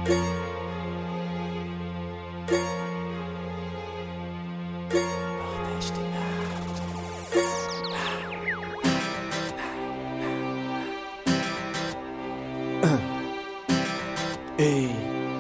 Ei.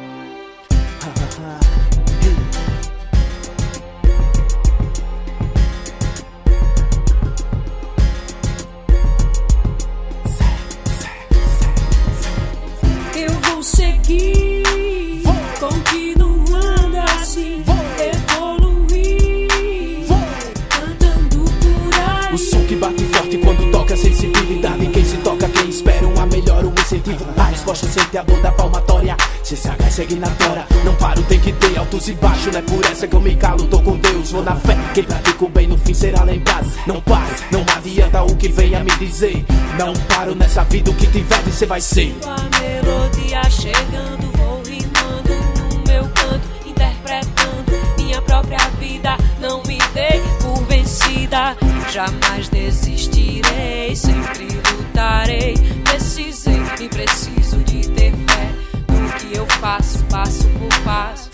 Eu vou seguir, continuando assim, evoluir, andando por aí. O som que bate forte quando toca sensibilidade. Quem se toca, quem espera uma melhor, um incentivo. A resposta sente a dor da palmatória. Se saga segue na tora, não paro, tem que ter altos e baixos. Não é por essa que eu me calo, tô com Deus, vou na fé. Quem pratica o bem no fim será lembrado. Não pare, não adianta o que venha me dizer. Não paro nessa vida, o que tiver de ser vai ser. A melodia chegando, vou rimando no meu canto, interpretando minha própria vida. Não me dei por vencida, jamais desistirei, sempre lutarei. Precisei e preciso de ter fé no que eu faço, passo por passo.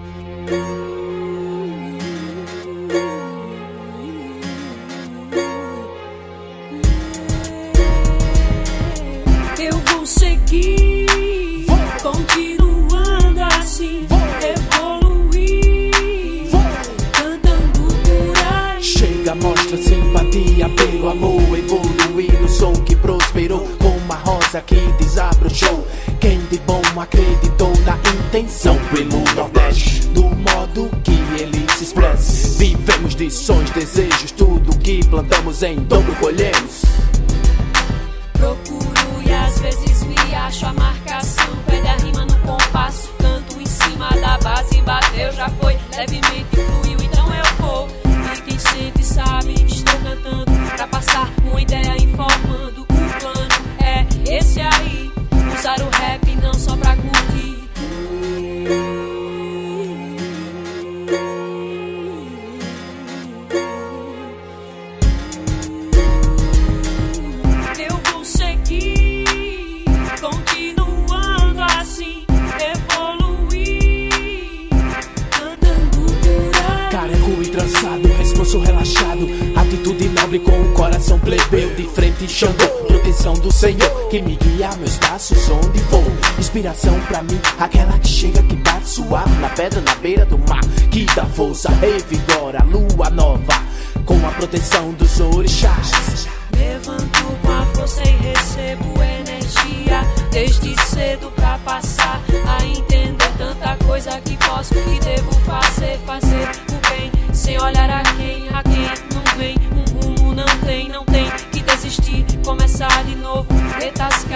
Eu vou seguir, continuando assim, evoluir, cantando por aí. Chega, mostra simpatia pelo amor, evoluir no som que prosperou, como uma rosa que desabrochou. Quem de bom acreditou na intenção pelo Nordeste, do modo que ele se expressa. Vivemos de sonhos, desejos, tudo que plantamos em dobro colhemos. Procuro e às vezes me acho a marcação, pede a rima no compasso, canto em cima da base, bateu, já foi, levemente fluiu, então eu vou. E quem sente sabe, estou cantando pra passar uma ideia, informando. O plano é esse aí, usar o rap não só pra curtir. Eu vou seguir, continuando assim, evoluir, andando por aí. Careco e trançado, responso relaxado, atitude nobre com o coração plebeu. De frente Xangô, proteção do Senhor, que me guia meus passos onde vou. Inspiração pra mim, aquela que chega, que bate suave na pedra, na beira do mar, que dá força, revigora a lua nova, com a proteção dos orixás. Levanto com a força e recebo energia, desde cedo pra passar a entender tanta coisa que posso e devo fazer, fazer o bem, sem olhar a quem não vem, um rumo não tem que desistir, começar de novo, letras